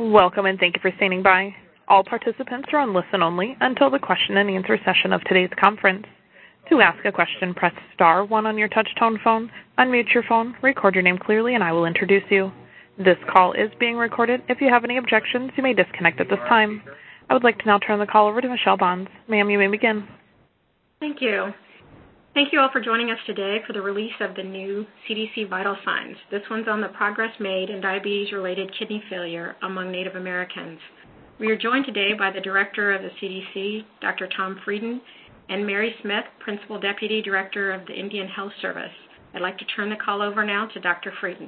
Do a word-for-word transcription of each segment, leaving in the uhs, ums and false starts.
Welcome and thank you for standing by. All participants are on listen only until the question and answer session of today's conference. To ask a question, press star one on your touch-tone phone, unmute your phone, record your name clearly, and I will introduce you. This call is being recorded. If you have any objections, you may disconnect at this time. I would like to now turn the call over to Michelle Bonds. Ma'am, you may begin. Thank you. Thank you all for joining us today for the release of the new C D C Vital Signs. This one's on the progress made in diabetes-related kidney failure among Native Americans. We are joined today by the Director of the C D C, Doctor Tom Frieden, and Mary Smith, Principal Deputy Director of the Indian Health Service. I'd like to turn the call over now to Doctor Frieden.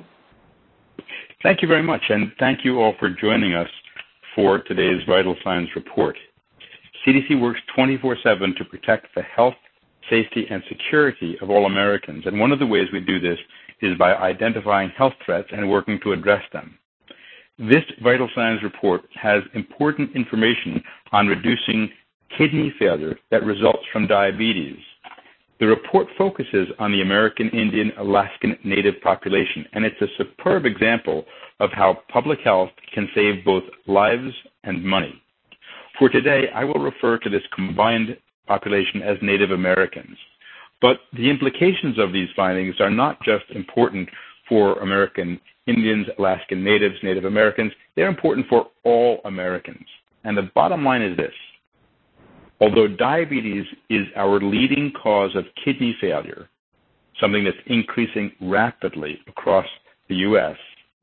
Thank you very much, and thank you all for joining us for today's Vital Signs report. C D C works twenty-four seven to protect the health, safety, and security of all Americans, and one of the ways we do this is by identifying health threats and working to address them. This Vital Signs report has important information on reducing kidney failure that results from diabetes. The report focuses on the American Indian Alaskan Native population, and it's a superb example of how public health can save both lives and money. For today, I will refer to this combined population as Native Americans. But the implications of these findings are not just important for American Indians, Alaskan Natives, Native Americans. They're important for all Americans. And the bottom line is this. Although diabetes is our leading cause of kidney failure, something that's increasing rapidly across the U S,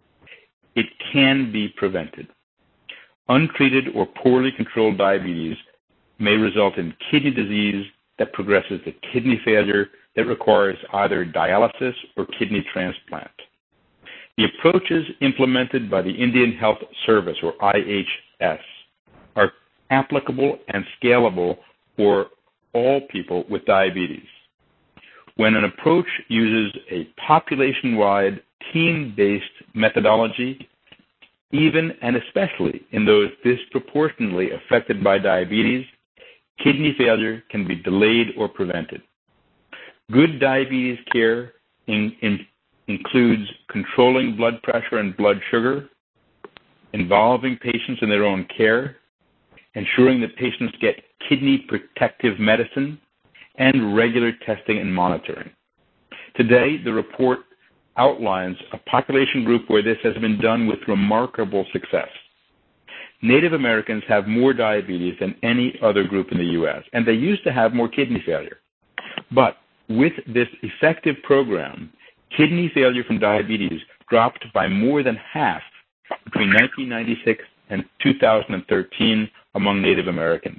it can be prevented. Untreated or poorly controlled diabetes may result in kidney disease that progresses to kidney failure that requires either dialysis or kidney transplant. The approaches implemented by the Indian Health Service, or I H S, are applicable and scalable for all people with diabetes. When an approach uses a population-wide, team-based methodology, even and especially in those disproportionately affected by diabetes, kidney failure can be delayed or prevented. Good diabetes care in, in, includes controlling blood pressure and blood sugar, involving patients in their own care, ensuring that patients get kidney protective medicine, and regular testing and monitoring. Today, the report outlines a population group where this has been done with remarkable success. Native Americans have more diabetes than any other group in the U S, and they used to have more kidney failure. But with this effective program, kidney failure from diabetes dropped by more than half between nineteen ninety-six and two thousand thirteen among Native Americans.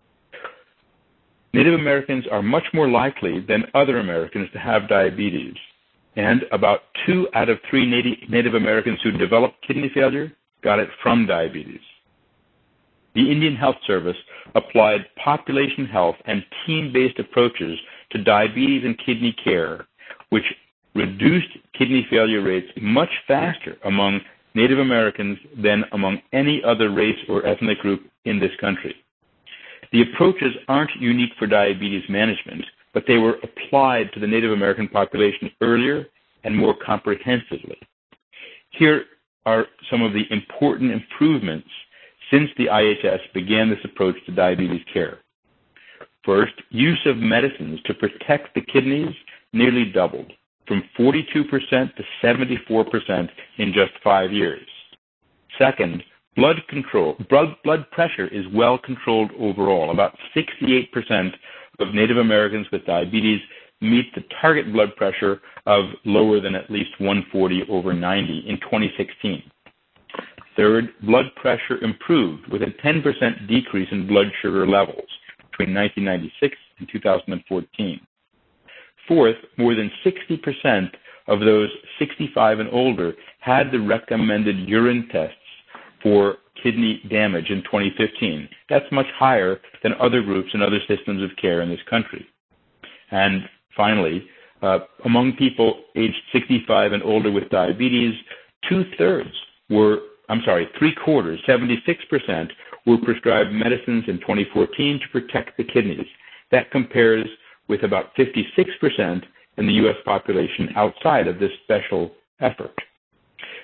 Native Americans are much more likely than other Americans to have diabetes, and about two out of three Native, Native Americans who developed kidney failure got it from diabetes. The Indian Health Service applied population health and team-based approaches to diabetes and kidney care, which reduced kidney failure rates much faster among Native Americans than among any other race or ethnic group in this country. The approaches aren't unique for diabetes management, but they were applied to the Native American population earlier and more comprehensively. Here are some of the important improvements since the I H S began this approach to diabetes care. First, use of medicines to protect the kidneys nearly doubled, from forty-two percent to seventy-four percent in just five years. Second, blood control, blood, blood pressure is well controlled overall. About sixty-eight percent of Native Americans with diabetes meet the target blood pressure of lower than at least one forty over ninety in twenty sixteen. Third, blood pressure improved with a ten percent decrease in blood sugar levels between nineteen ninety-six and two thousand fourteen. Fourth, more than sixty percent of those sixty-five and older had the recommended urine tests for kidney damage in twenty fifteen. That's much higher than other groups and other systems of care in this country. And finally, uh, among people aged sixty-five and older with diabetes, two-thirds were I'm sorry, three quarters, seventy-six percent, were prescribed medicines in twenty fourteen to protect the kidneys. That compares with about fifty-six percent in the U S population outside of this special effort.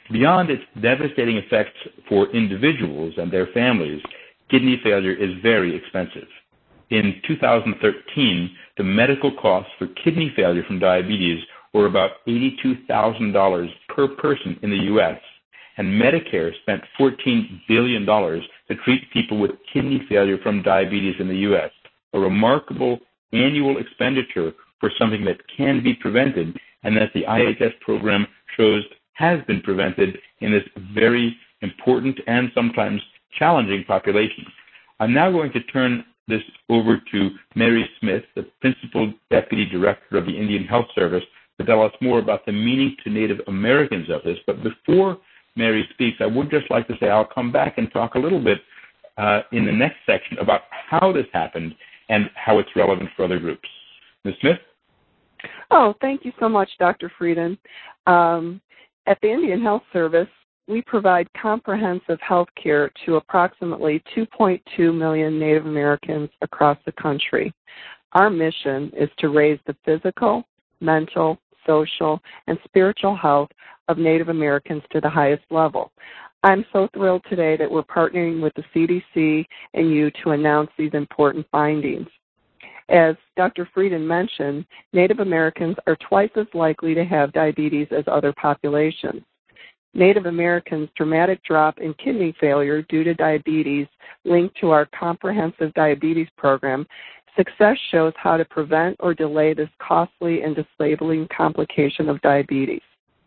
Beyond its devastating effects for individuals and their families, kidney failure is very expensive. In two thousand thirteen, the medical costs for kidney failure from diabetes were about eighty-two thousand dollars per person in the U S, and Medicare spent fourteen billion dollars to treat people with kidney failure from diabetes in the U S, a remarkable annual expenditure for something that can be prevented and that the I H S program shows has been prevented in this very important and sometimes challenging population. I'm now going to turn this over to Mary Smith, the Principal Deputy Director of the Indian Health Service, to tell us more about the meaning to Native Americans of this. But before Mary speaks, I would just like to say I'll come back and talk a little bit uh, in the next section about how this happened and how it's relevant for other groups. Miz Smith? Oh, thank you so much, Doctor Frieden. Um, at the Indian Health Service, we provide comprehensive health care to approximately two point two million Native Americans across the country. Our mission is to raise the physical, mental, social, and spiritual health of Native Americans to the highest level. I'm so thrilled today that we're partnering with the C D C and you to announce these important findings. As Doctor Frieden mentioned, Native Americans are twice as likely to have diabetes as other populations. Native Americans' dramatic drop in kidney failure due to diabetes linked to our comprehensive diabetes program, success shows how to prevent or delay this costly and disabling complication of diabetes.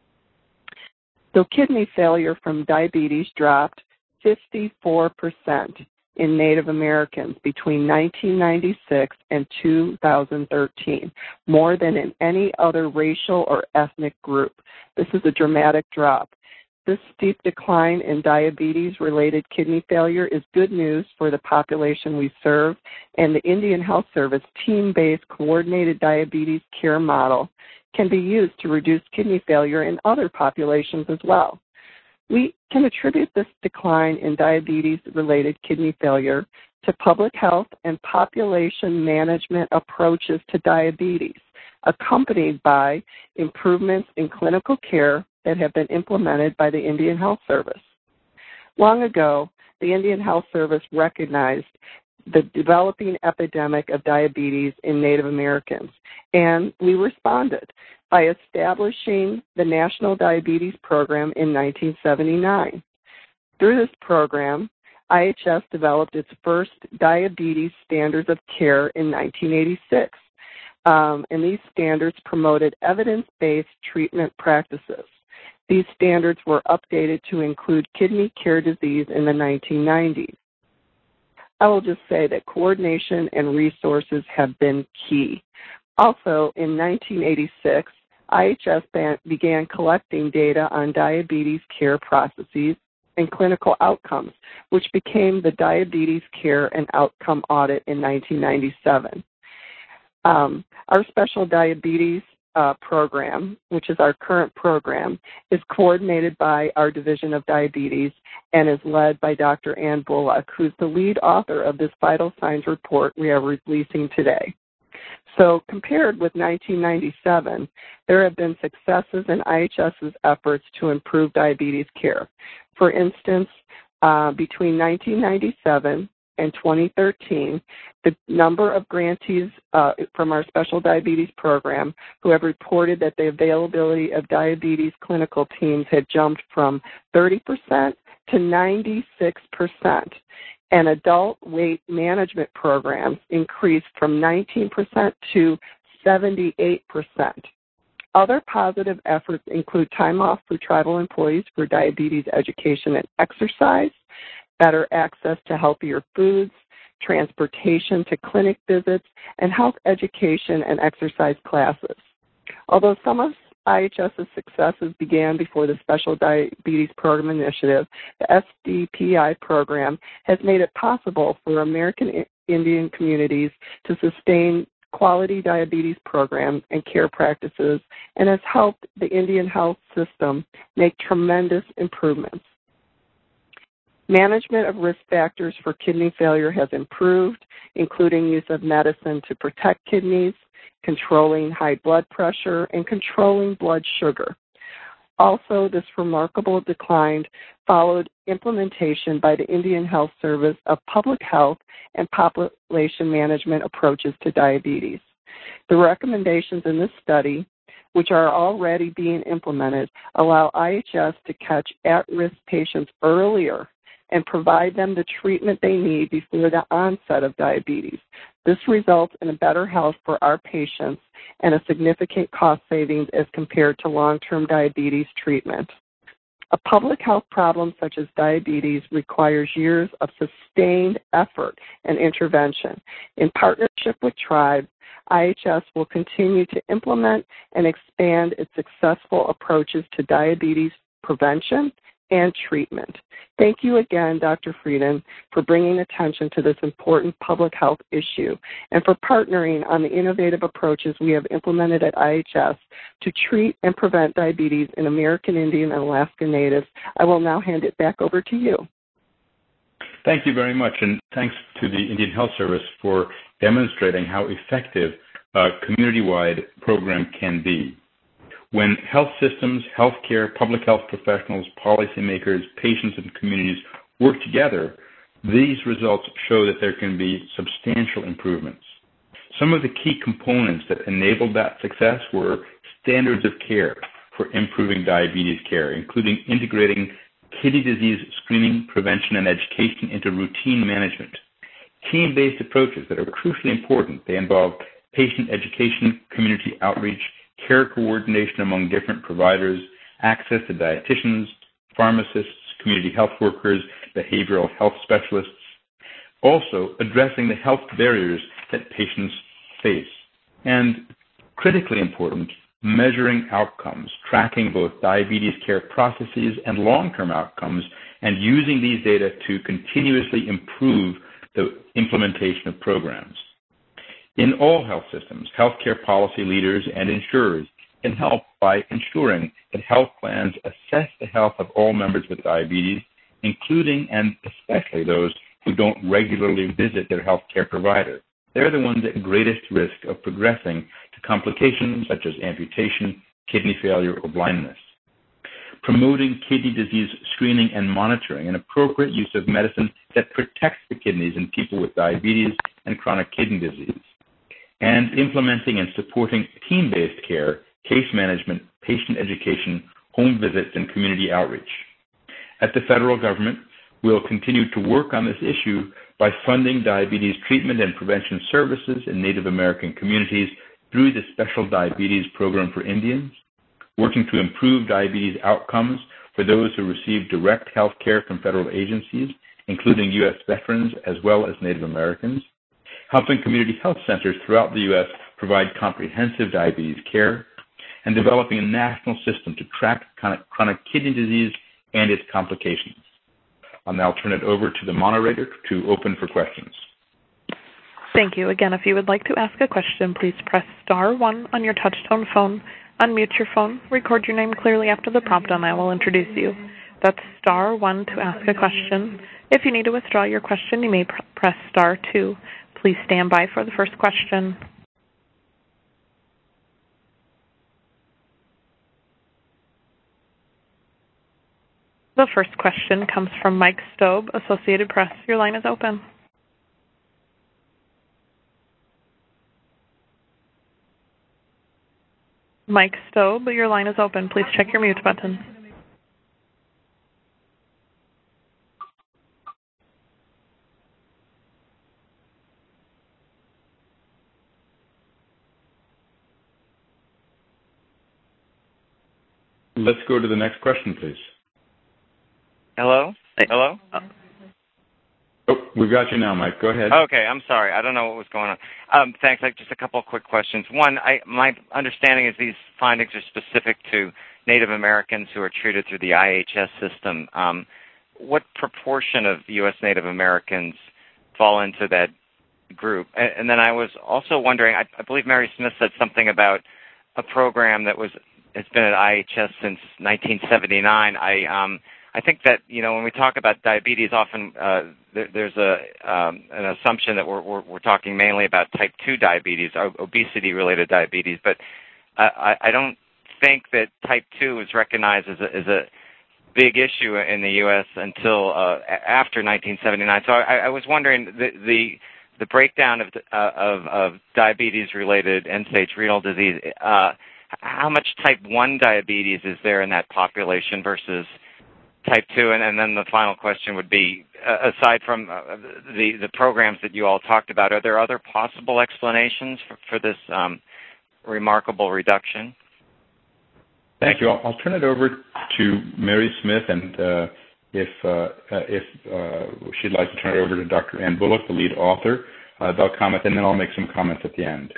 So kidney failure from diabetes dropped fifty-four percent in Native Americans between nineteen ninety-six and two thousand thirteen, more than in any other racial or ethnic group. This is a dramatic drop. This steep decline in diabetes-related kidney failure is good news for the population we serve, and the Indian Health Service team-based coordinated diabetes care model can be used to reduce kidney failure in other populations as well. We can attribute this decline in diabetes-related kidney failure to public health and population management approaches to diabetes, accompanied by improvements in clinical care that have been implemented by the Indian Health Service. Long ago, the Indian Health Service recognized the developing epidemic of diabetes in Native Americans, and we responded by establishing the National Diabetes Program in nineteen seventy-nine. Through this program, I H S developed its first diabetes standards of care in nineteen eighty-six, um, and these standards promoted evidence-based treatment practices. These standards were updated to include kidney care disease in the nineteen nineties. I will just say that coordination and resources have been key. Also, in nineteen eighty-six, I H S began collecting data on diabetes care processes and clinical outcomes, which became the Diabetes Care and Outcome Audit in nineteen ninety-seven. Um, our special diabetes uh, program, which is our current program, is coordinated by our Division of Diabetes and is led by Doctor Ann Bullock, who's the lead author of this vital signs report we are releasing today. So compared with nineteen ninety-seven, there have been successes in I H S's efforts to improve diabetes care. For instance, uh, between nineteen ninety-seven and twenty thirteen, the number of grantees uh, from our special diabetes program who have reported that the availability of diabetes clinical teams had jumped from thirty percent to ninety-six percent. And adult weight management programs increased from nineteen percent to seventy-eight percent. Other positive efforts include time off for tribal employees for diabetes education and exercise, better access to healthier foods, transportation to clinic visits, and health education and exercise classes. Although some of I H S's successes began before the Special Diabetes Program Initiative, the S D P I program has made it possible for American Indian communities to sustain quality diabetes programs and care practices and has helped the Indian health system make tremendous improvements. Management of risk factors for kidney failure has improved, including use of medicine to protect kidneys, controlling high blood pressure, and controlling blood sugar. Also, this remarkable decline followed implementation by the Indian Health Service of public health and population management approaches to diabetes. The recommendations in this study, which are already being implemented, allow I H S to catch at-risk patients earlier and provide them the treatment they need before the onset of diabetes. This results in a better health for our patients and a significant cost savings as compared to long-term diabetes treatment. A public health problem such as diabetes requires years of sustained effort and intervention. In partnership with Tribe, I H S will continue to implement and expand its successful approaches to diabetes prevention and treatment. Thank you again, Doctor Frieden, for bringing attention to this important public health issue and for partnering on the innovative approaches we have implemented at I H S to treat and prevent diabetes in American Indian and Alaska Natives. I will now hand it back over to you. Thank you very much, and thanks to the Indian Health Service for demonstrating how effective a community-wide program can be. When health systems, healthcare, public health professionals, policymakers, patients, and communities work together, these results show that there can be substantial improvements. Some of the key components that enabled that success were standards of care for improving diabetes care, including integrating kidney disease screening, prevention, and education into routine management. Team-based approaches that are crucially important. They involve patient education, community outreach, care coordination among different providers, access to dietitians, pharmacists, community health workers, behavioral health specialists. Also, addressing the health barriers that patients face. And critically important, measuring outcomes, tracking both diabetes care processes and long-term outcomes, and using these data to continuously improve the implementation of programs. In all health systems, healthcare policy leaders and insurers can help by ensuring that health plans assess the health of all members with diabetes, including and especially those who don't regularly visit their healthcare provider. They're the ones at greatest risk of progressing to complications such as amputation, kidney failure, or blindness. Promoting kidney disease screening and monitoring, and appropriate use of medicine that protects the kidneys in people with diabetes and chronic kidney disease. And implementing and supporting team-based care, case management, patient education, home visits, and community outreach. At the federal government, we'll continue to work on this issue by funding diabetes treatment and prevention services in Native American communities through the Special Diabetes Program for Indians, working to improve diabetes outcomes for those who receive direct health care from federal agencies, including U S veterans as well as Native Americans, helping community health centers throughout the U S provide comprehensive diabetes care, and developing a national system to track chronic kidney disease and its complications. I'll now turn it over to the moderator to open for questions. Thank you. Again, if you would like to ask a question, please press star one on your touch-tone phone, unmute your phone, record your name clearly after the prompt, and I will introduce you. That's star one to ask a question. If you need to withdraw your question, you may pr- press star two. Please stand by for the first question. The first question comes from Mike Stobe, Associated Press. Your line is open. Mike Stobe, your line is open. Please check your mute button. Let's go to the next question, please. Hello? Hello? Oh, we've got you now, Mike. Go ahead. Okay, I'm sorry. I don't know what was going on. Um, thanks. I, just a couple of quick questions. One, I, my understanding is these findings are specific to Native Americans who are treated through the I H S system. Um, what proportion of U S Native Americans fall into that group? And, and then I was also wondering, I, I believe Mary Smith said something about a program that was has been at I H S since nineteen seventy-nine. I um, I think that, you know, when we talk about diabetes, often uh, there, there's a um, an assumption that we're, we're, we're talking mainly about type two diabetes, obesity-related diabetes, but I, I don't think that type two was recognized as a, as a big issue in the U S until uh, after nineteen seventy-nine. So I, I was wondering the the, the breakdown of, uh, of of diabetes-related end-stage renal disease. Uh, how much type one diabetes is there in that population versus type two? And, and then the final question would be, uh, aside from uh, the the programs that you all talked about, are there other possible explanations for, for this um, remarkable reduction? Thank you. I'll, I'll turn it over to Mary Smith, and uh, if uh, uh, if uh, she'd like to turn it over to Doctor Ann Bullock, the lead author, uh, they'll comment, and then I'll make some comments at the end.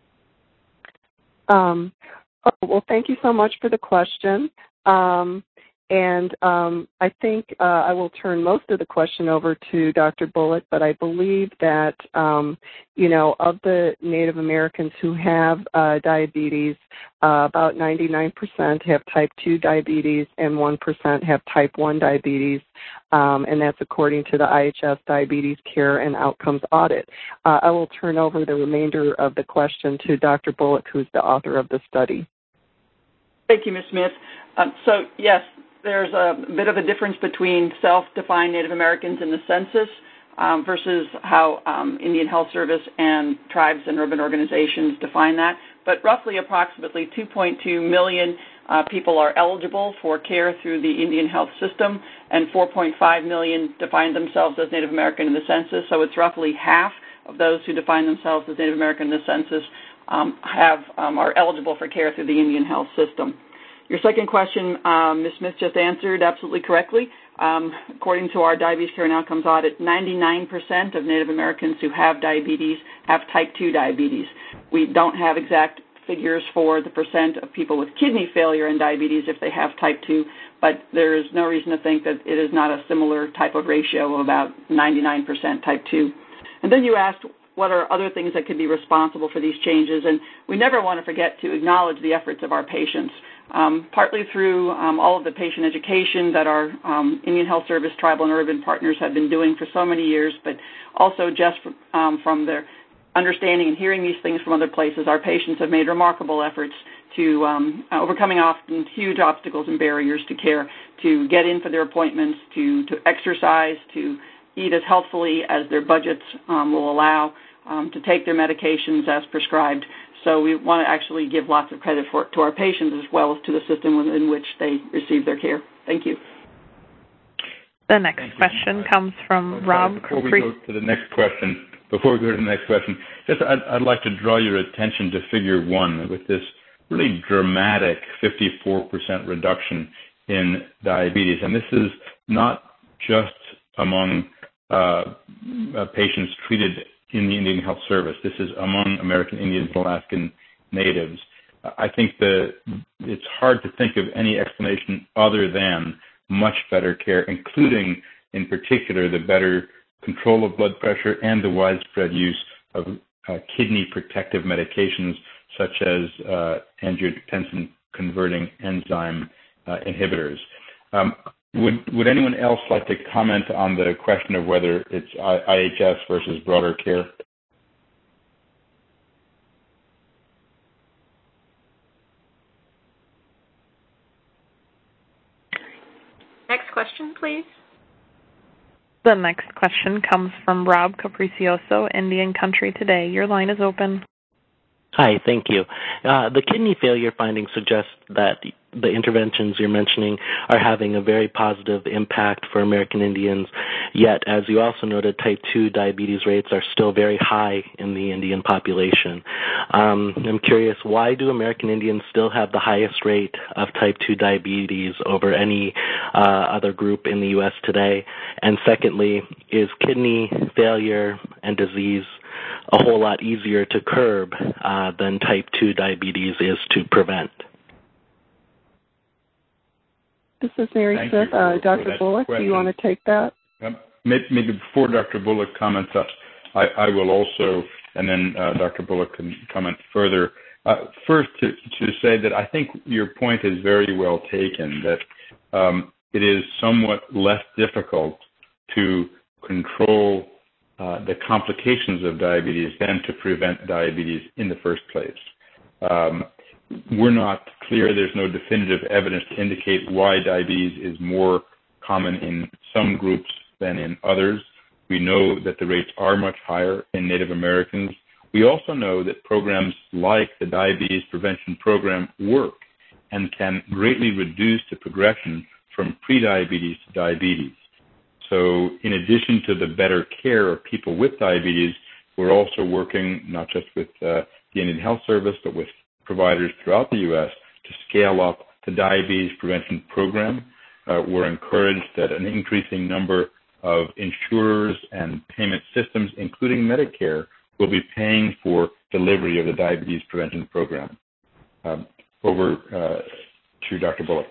Um, oh, well, thank you so much for the question. Um, and um, I think uh, I will turn most of the question over to Doctor Bullock, but I believe that, um, you know, of the Native Americans who have uh, diabetes, uh, about ninety-nine percent have type two diabetes and one percent have type one diabetes, um, and that's according to the I H S Diabetes Care and Outcomes Audit. Uh, I will turn over the remainder of the question to Doctor Bullock, who's the author of the study. Thank you, Miz Smith. Um, so, yes, there's a bit of a difference between self-defined Native Americans in the census um, versus how um, Indian Health Service and tribes and urban organizations define that. But roughly approximately two point two million uh, people are eligible for care through the Indian Health System, and four point five million define themselves as Native American in the census. So it's roughly half of those who define themselves as Native American in the census um, have um, are eligible for care through the Indian Health System. Your second question, um, Miz Smith just answered absolutely correctly. Um, according to our Diabetes Care and Outcomes Audit, ninety-nine percent of Native Americans who have diabetes have type two diabetes. We don't have exact figures for the percent of people with kidney failure and diabetes if they have type two, but there is no reason to think that it is not a similar type of ratio of about ninety-nine percent type two. And then you asked, what are other things that could be responsible for these changes? And we never want to forget to acknowledge the efforts of our patients, um, partly through um, all of the patient education that our um, Indian Health Service tribal and urban partners have been doing for so many years, but also just um, from their understanding and hearing these things from other places. Our patients have made remarkable efforts to um, overcoming often huge obstacles and barriers to care, to get in for their appointments, to, to exercise, to eat as healthfully as their budgets um, will allow, um, to take their medications as prescribed. So we want to actually give lots of credit for, to our patients as well as to the system in which they receive their care. Thank you. The next question comes from Rob. Before we go to the next question, before we go to the next question, just I'd, I'd like to draw your attention to figure one with this really dramatic fifty-four percent reduction in diabetes. And this is not just among uh, uh, patients treated in the Indian Health Service. This is among American Indians and Alaskan Natives. I think that it's hard to think of any explanation other than much better care, including, in particular, the better control of blood pressure and the widespread use of uh, kidney protective medications such as uh, angiotensin-converting enzyme uh, inhibitors. Um, would, would anyone else like to comment on the question of whether it's I H S versus broader care? Next question, please. The next question comes from Rob Capricioso, Indian Country Today. Your line is open. Hi, thank you. Uh, the kidney failure findings suggest that the interventions you're mentioning are having a very positive impact for American Indians, yet, as you also noted, type two diabetes rates are still very high in the Indian population. Um, I'm curious, why do American Indians still have the highest rate of type two diabetes over any uh, other group in the U S today? And secondly, is kidney failure and disease a whole lot easier to curb uh, than type two diabetes is to prevent? This is Mary Thank Smith. Uh, Doctor Bullock, question. do you want to take that? Um, maybe before Doctor Bullock comments up, I, I will also, and then uh, Doctor Bullock can comment further. Uh, first, to, to say that I think your point is very well taken, that um, it is somewhat less difficult to control uh, the complications of diabetes than to prevent diabetes in the first place. Um, we're not clear. There's no definitive evidence to indicate why diabetes is more common in some groups than in others. We know that the rates are much higher in Native Americans. We also know that programs like the Diabetes Prevention Program work and can greatly reduce the progression from prediabetes to diabetes. So in addition to the better care of people with diabetes, we're also working not just with uh, the Indian Health Service, but with providers throughout the U S to scale up the Diabetes Prevention Program. Uh, we're encouraged that an increasing number of insurers and payment systems, including Medicare, will be paying for delivery of the Diabetes Prevention Program. Um, over uh, to Doctor Bullock.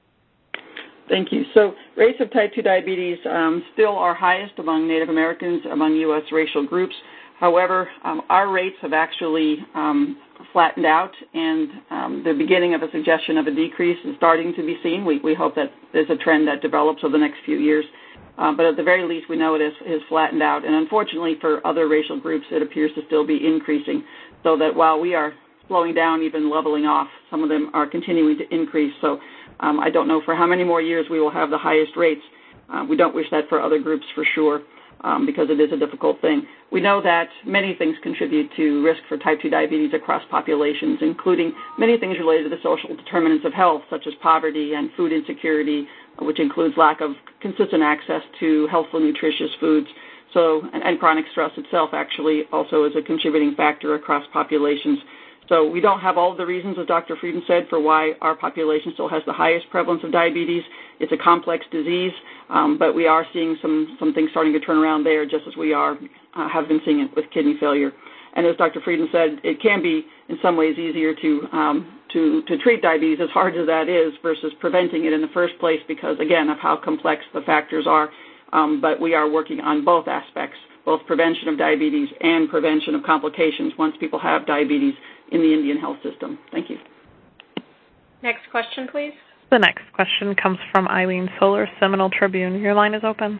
Thank you. So rates of type two diabetes um, still are highest among Native Americans, among U S racial groups. However, um, our rates have actually um, flattened out, and um, the beginning of a suggestion of a decrease is starting to be seen. We, we hope that there's a trend that develops over the next few years. Uh, but at the very least, we know it has, has flattened out. And unfortunately for other racial groups, it appears to still be increasing, so that while we are slowing down, even leveling off, some of them are continuing to increase. So um, I don't know for how many more years we will have the highest rates. Uh, we don't wish that for other groups for sure, um, because it is a difficult thing. We know that many things contribute to risk for type two diabetes across populations, including many things related to the social determinants of health, such as poverty and food insecurity, which includes lack of consistent access to healthful, nutritious foods. So, and, and chronic stress itself actually also is a contributing factor across populations. So we don't have all of the reasons, as Doctor Frieden said, for why our population still has the highest prevalence of diabetes. It's a complex disease, um, but we are seeing some, some things starting to turn around there, just as we are uh, have been seeing it with kidney failure. And as Doctor Frieden said, it can be in some ways easier to, um, to, to treat diabetes, as hard as that is, versus preventing it in the first place because, again, of how complex the factors are. Um, but we are working on both aspects, both prevention of diabetes and prevention of complications once people have diabetes in the Indian health system. Thank you. Next question, please. The next question comes from Eileen Solar, Seminole Tribune. Your line is open.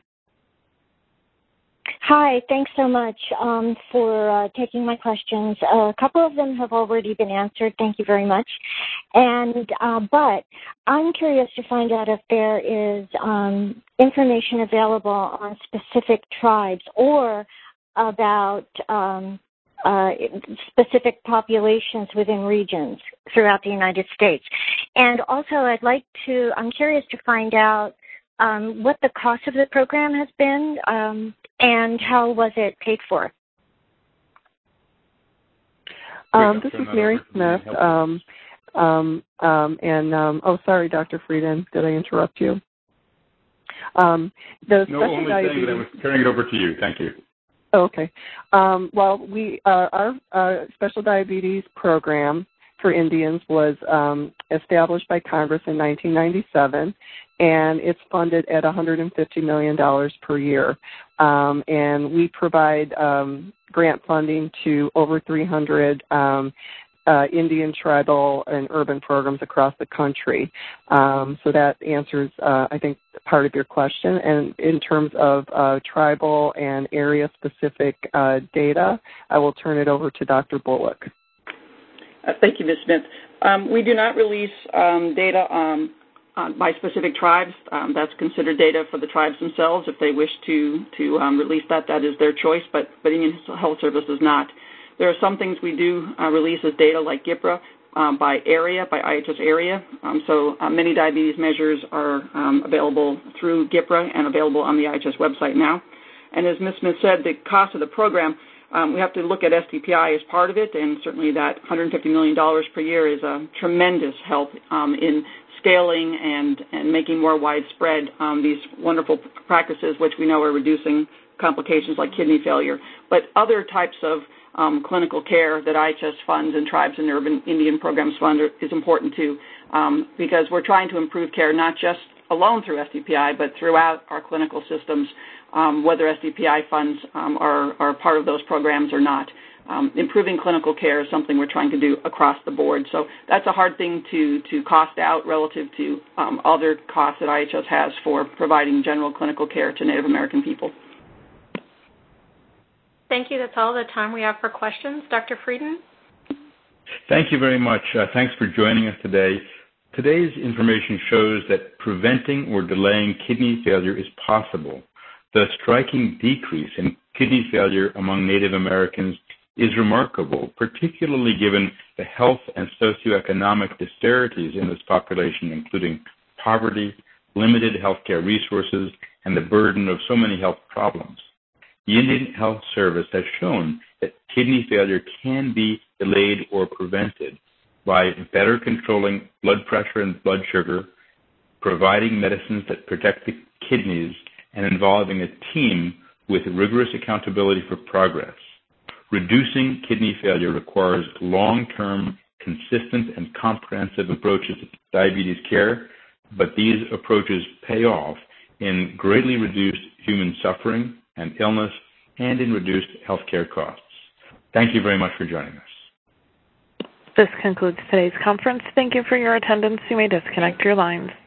Hi, thanks so much um, for uh, taking my questions. Uh, a couple of them have already been answered. Thank you very much. And uh, but I'm curious to find out if there is um, information available on specific tribes or about um, uh, specific populations within regions throughout the United States. And also, I'd like to. I'm curious to find out um, what the cost of the program has been. Um, And how was it paid for? Um, this is Mary Smith. Um, um, um, and um, oh, sorry, Doctor Frieden, did I interrupt you? Um, the no, only diabetes... saying that I was turning it over to you. Thank you. Okay. Um, well, we uh, our uh, special diabetes program for Indians was um, established by Congress in nineteen ninety-seven, and it's funded at one hundred fifty million dollars per year. Um, and we provide um, grant funding to over three hundred um, uh, Indian, tribal, and urban programs across the country. Um, so that answers, uh, I think, part of your question. And in terms of uh, tribal and area-specific uh, data, I will turn it over to Doctor Bullock. Uh, thank you, Miz Smith. Um, we do not release um, data um, uh, by specific tribes. Um, that's considered data for the tribes themselves. If they wish to to um, release that, that is their choice, but, but Indian Health Service does not. There are some things we do uh, release as data, like G I P R A, um, by area, by I H S area. Um, so uh, many diabetes measures are um, available through G I P R A and available on the I H S website now. And as Miz Smith said, the cost of the program, Um, we have to look at S T P I as part of it, and certainly that one hundred fifty million dollars per year is a tremendous help um, in scaling and, and making more widespread um, these wonderful practices, which we know are reducing complications like kidney failure. But other types of um, clinical care that I H S funds and tribes and urban Indian programs fund are, is important too, um, because we're trying to improve care not just alone through S T P I, but throughout our clinical systems, um, whether S T P I funds um, are, are part of those programs or not. Um, improving clinical care is something we're trying to do across the board. So that's a hard thing to, to cost out relative to um, other costs that I H S has for providing general clinical care to Native American people. Thank you. That's all the time we have for questions. Doctor Frieden? Thank you very much. Uh, thanks for joining us today. Today's information shows that preventing or delaying kidney failure is possible. The striking decrease in kidney failure among Native Americans is remarkable, particularly given the health and socioeconomic disparities in this population, including poverty, limited healthcare resources, and the burden of so many health problems. The Indian Health Service has shown that kidney failure can be delayed or prevented by better controlling blood pressure and blood sugar, providing medicines that protect the kidneys, and involving a team with rigorous accountability for progress. Reducing kidney failure requires long-term, consistent, and comprehensive approaches to diabetes care, but these approaches pay off in greatly reduced human suffering and illness and in reduced healthcare costs. Thank you very much for joining us. This concludes today's conference. Thank you for your attendance. You may disconnect your lines.